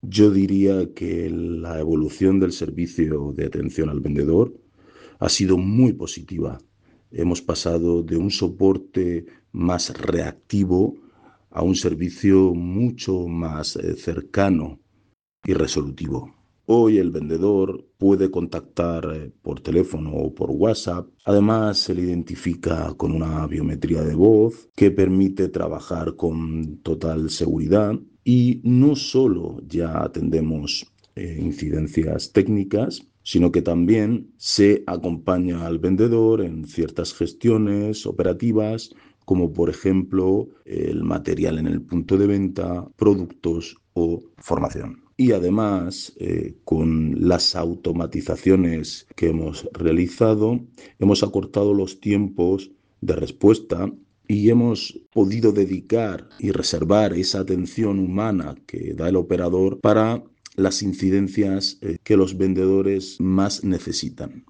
Yo diría que la evolución del servicio de atención al vendedor ha sido muy positiva. Hemos pasado de un soporte más reactivo a un servicio mucho más cercano y resolutivo. Hoy el vendedor puede contactar por teléfono o por WhatsApp. Además, se le identifica con una biometría de voz que permite trabajar con total seguridad y no solo ya atendemos incidencias técnicas, sino que también se acompaña al vendedor en ciertas gestiones operativas, como por ejemplo el material en el punto de venta, productos o formación. Y además, con las automatizaciones que hemos realizado, hemos acortado los tiempos de respuesta y hemos podido dedicar y reservar esa atención humana que da el operador para las incidencias que los vendedores más necesitan.